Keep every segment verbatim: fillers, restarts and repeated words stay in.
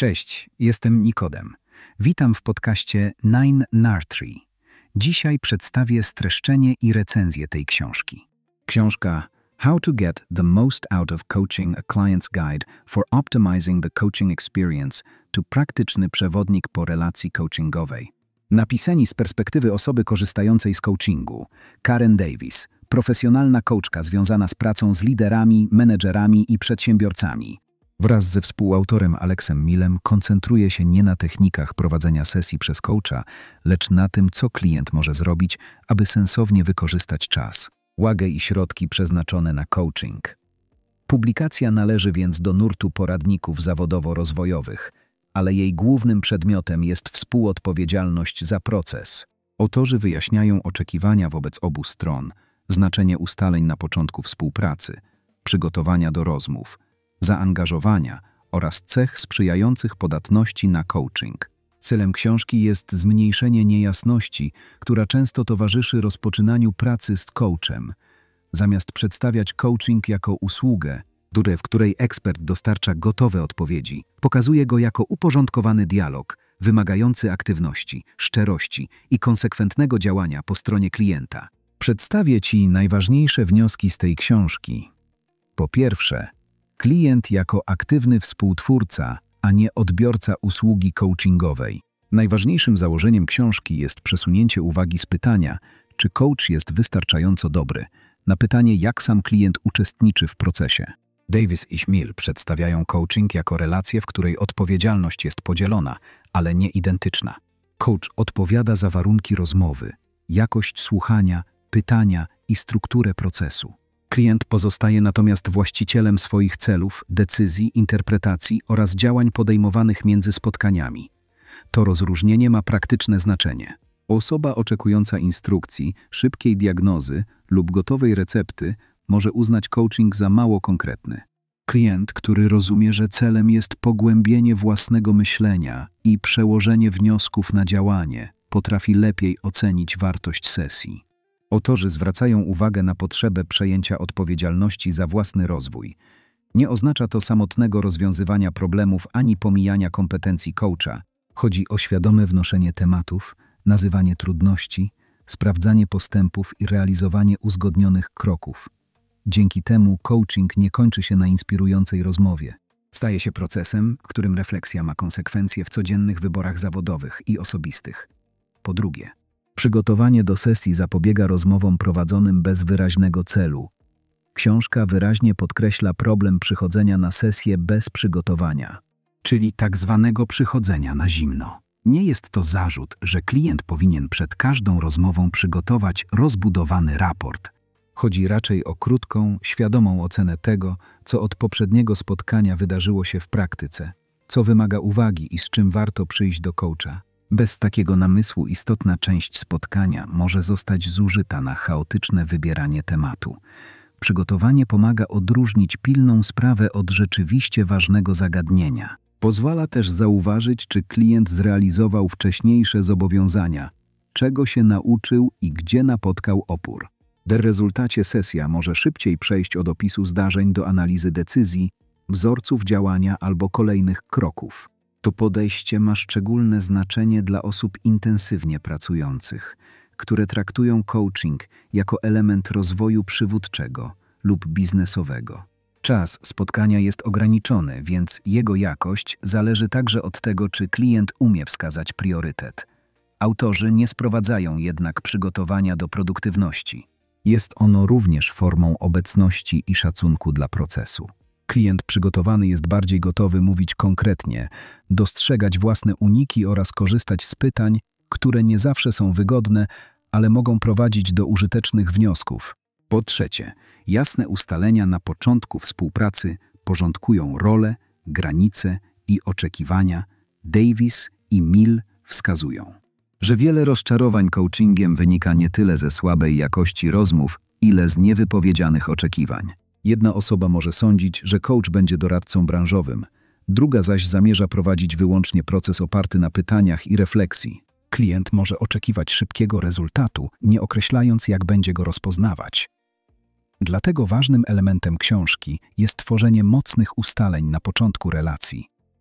Cześć, jestem Nikodem. Witam w podcaście Nine Nartree. Dzisiaj przedstawię streszczenie i recenzję tej książki. Książka How to Get the Most Out of Coaching, a Client's Guide for Optimizing the Coaching Experience to praktyczny przewodnik po relacji coachingowej. Napisani z perspektywy osoby korzystającej z coachingu. Karen Davis, profesjonalna coachka związana z pracą z liderami, menedżerami i przedsiębiorcami. Wraz ze współautorem Alexem Millem koncentruje się nie na technikach prowadzenia sesji przez coacha, lecz na tym, co klient może zrobić, aby sensownie wykorzystać czas, uwagę i środki przeznaczone na coaching. Publikacja należy więc do nurtu poradników zawodowo-rozwojowych, ale jej głównym przedmiotem jest współodpowiedzialność za proces. Autorzy wyjaśniają oczekiwania wobec obu stron, znaczenie ustaleń na początku współpracy, przygotowania do rozmów, zaangażowania oraz cech sprzyjających podatności na coaching. Celem książki jest zmniejszenie niejasności, która często towarzyszy rozpoczynaniu pracy z coachem. Zamiast przedstawiać coaching jako usługę, w której ekspert dostarcza gotowe odpowiedzi, pokazuje go jako uporządkowany dialog, wymagający aktywności, szczerości i konsekwentnego działania po stronie klienta. Przedstawię Ci najważniejsze wnioski z tej książki. Po pierwsze, klient jako aktywny współtwórca, a nie odbiorca usługi coachingowej. Najważniejszym założeniem książki jest przesunięcie uwagi z pytania, czy coach jest wystarczająco dobry, na pytanie, jak sam klient uczestniczy w procesie. Davis i Mill przedstawiają coaching jako relację, w której odpowiedzialność jest podzielona, ale nie identyczna. Coach odpowiada za warunki rozmowy, jakość słuchania, pytania i strukturę procesu. Klient pozostaje natomiast właścicielem swoich celów, decyzji, interpretacji oraz działań podejmowanych między spotkaniami. To rozróżnienie ma praktyczne znaczenie. Osoba oczekująca instrukcji, szybkiej diagnozy lub gotowej recepty może uznać coaching za mało konkretny. Klient, który rozumie, że celem jest pogłębienie własnego myślenia i przełożenie wniosków na działanie, potrafi lepiej ocenić wartość sesji. Autorzy zwracają uwagę na potrzebę przejęcia odpowiedzialności za własny rozwój. Nie oznacza to samotnego rozwiązywania problemów ani pomijania kompetencji coacha. Chodzi o świadome wnoszenie tematów, nazywanie trudności, sprawdzanie postępów i realizowanie uzgodnionych kroków. Dzięki temu coaching nie kończy się na inspirującej rozmowie. Staje się procesem, w którym refleksja ma konsekwencje w codziennych wyborach zawodowych i osobistych. Po drugie, przygotowanie do sesji zapobiega rozmowom prowadzonym bez wyraźnego celu. Książka wyraźnie podkreśla problem przychodzenia na sesję bez przygotowania, czyli tak zwanego przychodzenia na zimno. Nie jest to zarzut, że klient powinien przed każdą rozmową przygotować rozbudowany raport. Chodzi raczej o krótką, świadomą ocenę tego, co od poprzedniego spotkania wydarzyło się w praktyce, co wymaga uwagi i z czym warto przyjść do coacha. Bez takiego namysłu istotna część spotkania może zostać zużyta na chaotyczne wybieranie tematu. Przygotowanie pomaga odróżnić pilną sprawę od rzeczywiście ważnego zagadnienia. Pozwala też zauważyć, czy klient zrealizował wcześniejsze zobowiązania, czego się nauczył i gdzie napotkał opór. W rezultacie sesja może szybciej przejść od opisu zdarzeń do analizy decyzji, wzorców działania albo kolejnych kroków. To podejście ma szczególne znaczenie dla osób intensywnie pracujących, które traktują coaching jako element rozwoju przywódczego lub biznesowego. Czas spotkania jest ograniczony, więc jego jakość zależy także od tego, czy klient umie wskazać priorytet. Autorzy nie sprowadzają jednak przygotowania do produktywności. Jest ono również formą obecności i szacunku dla procesu. Klient przygotowany jest bardziej gotowy mówić konkretnie, dostrzegać własne uniki oraz korzystać z pytań, które nie zawsze są wygodne, ale mogą prowadzić do użytecznych wniosków. Po trzecie, jasne ustalenia na początku współpracy porządkują role, granice i oczekiwania. Davis i Mill wskazują, że wiele rozczarowań coachingiem wynika nie tyle ze słabej jakości rozmów, ile z niewypowiedzianych oczekiwań. Jedna osoba może sądzić, że coach będzie doradcą branżowym, druga zaś zamierza prowadzić wyłącznie proces oparty na pytaniach i refleksji. Klient może oczekiwać szybkiego rezultatu, nie określając, jak będzie go rozpoznawać. Dlatego ważnym elementem książki jest tworzenie mocnych ustaleń na początku relacji.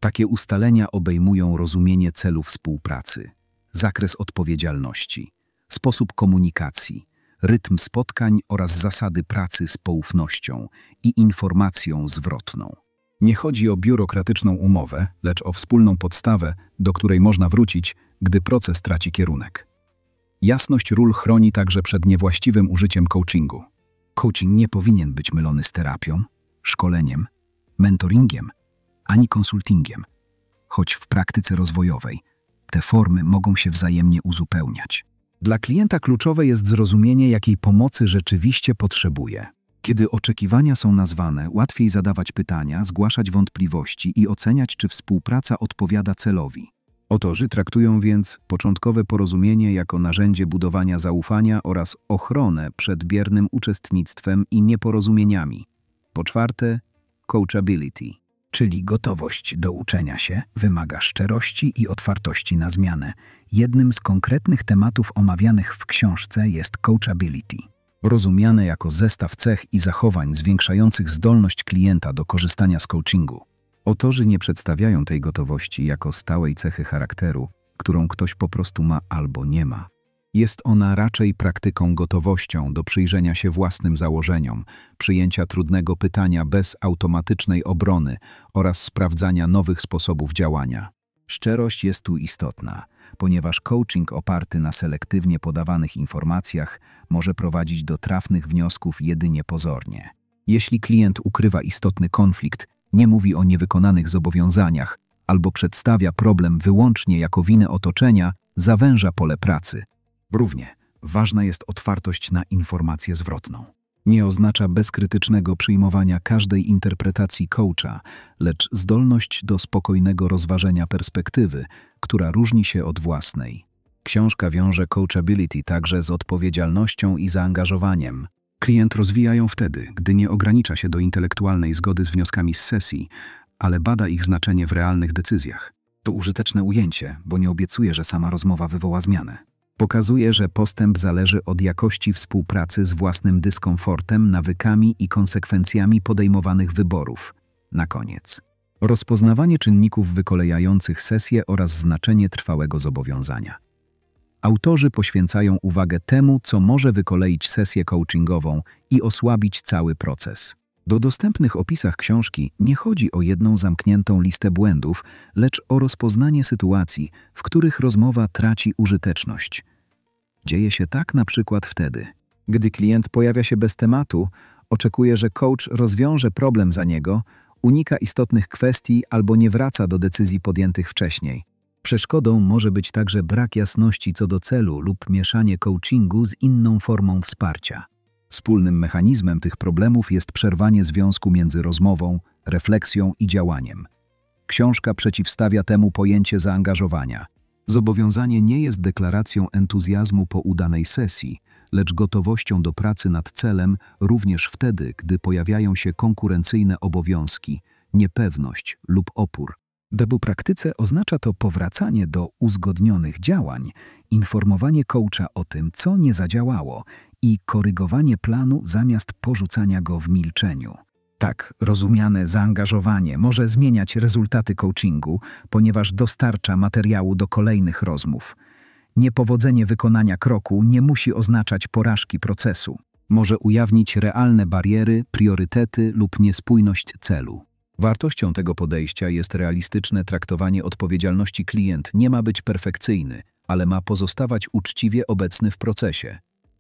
Takie ustalenia obejmują rozumienie celu współpracy, zakres odpowiedzialności, sposób komunikacji, rytm spotkań oraz zasady pracy z poufnością i informacją zwrotną. Nie chodzi o biurokratyczną umowę, lecz o wspólną podstawę, do której można wrócić, gdy proces traci kierunek. Jasność ról chroni także przed niewłaściwym użyciem coachingu. Coaching nie powinien być mylony z terapią, szkoleniem, mentoringiem, ani konsultingiem, choć w praktyce rozwojowej te formy mogą się wzajemnie uzupełniać. Dla klienta kluczowe jest zrozumienie, jakiej pomocy rzeczywiście potrzebuje. Kiedy oczekiwania są nazwane, łatwiej zadawać pytania, zgłaszać wątpliwości i oceniać, czy współpraca odpowiada celowi. Autorzy traktują więc początkowe porozumienie jako narzędzie budowania zaufania oraz ochronę przed biernym uczestnictwem i nieporozumieniami. Po czwarte, coachability, czyli gotowość do uczenia się, wymaga szczerości i otwartości na zmianę. Jednym z konkretnych tematów omawianych w książce jest coachability, rozumiane jako zestaw cech i zachowań zwiększających zdolność klienta do korzystania z coachingu. Autorzy nie przedstawiają tej gotowości jako stałej cechy charakteru, którą ktoś po prostu ma albo nie ma. Jest ona raczej praktyką gotowością do przyjrzenia się własnym założeniom, przyjęcia trudnego pytania bez automatycznej obrony oraz sprawdzania nowych sposobów działania. Szczerość jest tu istotna, ponieważ coaching oparty na selektywnie podawanych informacjach może prowadzić do trafnych wniosków jedynie pozornie. Jeśli klient ukrywa istotny konflikt, nie mówi o niewykonanych zobowiązaniach albo przedstawia problem wyłącznie jako winę otoczenia, zawęża pole pracy. Równie ważna jest otwartość na informację zwrotną. Nie oznacza bezkrytycznego przyjmowania każdej interpretacji coacha, lecz zdolność do spokojnego rozważenia perspektywy, która różni się od własnej. Książka wiąże coachability także z odpowiedzialnością i zaangażowaniem. Klient rozwija ją wtedy, gdy nie ogranicza się do intelektualnej zgody z wnioskami z sesji, ale bada ich znaczenie w realnych decyzjach. To użyteczne ujęcie, bo nie obiecuje, że sama rozmowa wywoła zmianę. Pokazuje, że postęp zależy od jakości współpracy z własnym dyskomfortem, nawykami i konsekwencjami podejmowanych wyborów. Na koniec. Rozpoznawanie czynników wykolejających sesję oraz znaczenie trwałego zobowiązania. Autorzy poświęcają uwagę temu, co może wykoleić sesję coachingową i osłabić cały proces. Do dostępnych opisach książki nie chodzi o jedną zamkniętą listę błędów, lecz o rozpoznanie sytuacji, w których rozmowa traci użyteczność. Dzieje się tak na przykład wtedy, gdy klient pojawia się bez tematu, oczekuje, że coach rozwiąże problem za niego, unika istotnych kwestii albo nie wraca do decyzji podjętych wcześniej. Przeszkodą może być także brak jasności co do celu lub mieszanie coachingu z inną formą wsparcia. Wspólnym mechanizmem tych problemów jest przerwanie związku między rozmową, refleksją i działaniem. Książka przeciwstawia temu pojęcie zaangażowania. Zobowiązanie nie jest deklaracją entuzjazmu po udanej sesji, lecz gotowością do pracy nad celem również wtedy, gdy pojawiają się konkurencyjne obowiązki, niepewność lub opór. W praktyce oznacza to powracanie do uzgodnionych działań, informowanie coacha o tym, co nie zadziałało i korygowanie planu zamiast porzucania go w milczeniu. Tak rozumiane zaangażowanie może zmieniać rezultaty coachingu, ponieważ dostarcza materiału do kolejnych rozmów. Niepowodzenie wykonania kroku nie musi oznaczać porażki procesu. Może ujawnić realne bariery, priorytety lub niespójność celu. Wartością tego podejścia jest realistyczne traktowanie odpowiedzialności. Klient nie ma być perfekcyjny, ale ma pozostawać uczciwie obecny w procesie.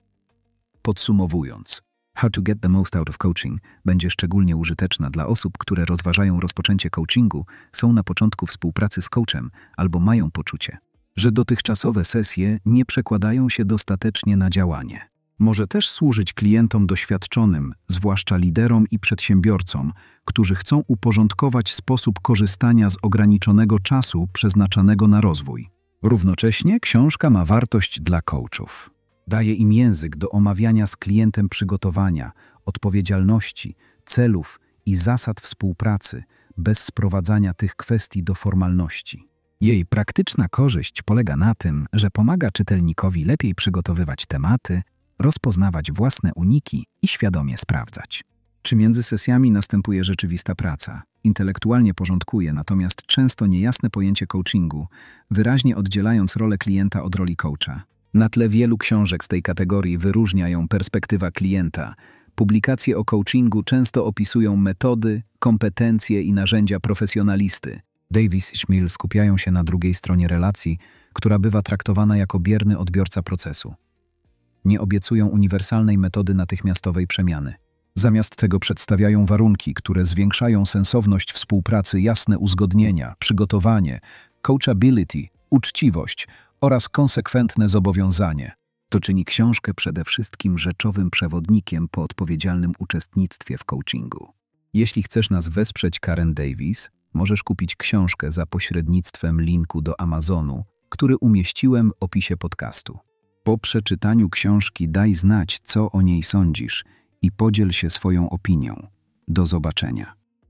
Podsumowując, How to get the most out of coaching będzie szczególnie użyteczna dla osób, które rozważają rozpoczęcie coachingu, są na początku współpracy z coachem albo mają poczucie, że dotychczasowe sesje nie przekładają się dostatecznie na działanie. Może też służyć klientom doświadczonym, zwłaszcza liderom i przedsiębiorcom, którzy chcą uporządkować sposób korzystania z ograniczonego czasu przeznaczanego na rozwój. Równocześnie książka ma wartość dla coachów. Daje im język do omawiania z klientem przygotowania, odpowiedzialności, celów i zasad współpracy, bez sprowadzania tych kwestii do formalności. Jej praktyczna korzyść polega na tym, że pomaga czytelnikowi lepiej przygotowywać tematy, rozpoznawać własne uniki i świadomie sprawdzać, Czy między sesjami następuje rzeczywista praca? Intelektualnie porządkuje, natomiast często niejasne pojęcie coachingu, wyraźnie oddzielając rolę klienta od roli coacha. Na tle wielu książek z tej kategorii wyróżnia ją perspektywa klienta. Publikacje o coachingu często opisują metody, kompetencje i narzędzia profesjonalisty. Davis i Schmiel skupiają się na drugiej stronie relacji, która bywa traktowana jako bierny odbiorca procesu. Nie obiecują uniwersalnej metody natychmiastowej przemiany. Zamiast tego przedstawiają warunki, które zwiększają sensowność współpracy, jasne uzgodnienia, przygotowanie, coachability, uczciwość oraz konsekwentne zobowiązanie. To czyni książkę przede wszystkim rzeczowym przewodnikiem po odpowiedzialnym uczestnictwie w coachingu. Jeśli chcesz nas wesprzeć, Karen Davis, możesz kupić książkę za pośrednictwem linku do Amazonu, który umieściłem w opisie podcastu. Po przeczytaniu książki daj znać, co o niej sądzisz i podziel się swoją opinią. Do zobaczenia.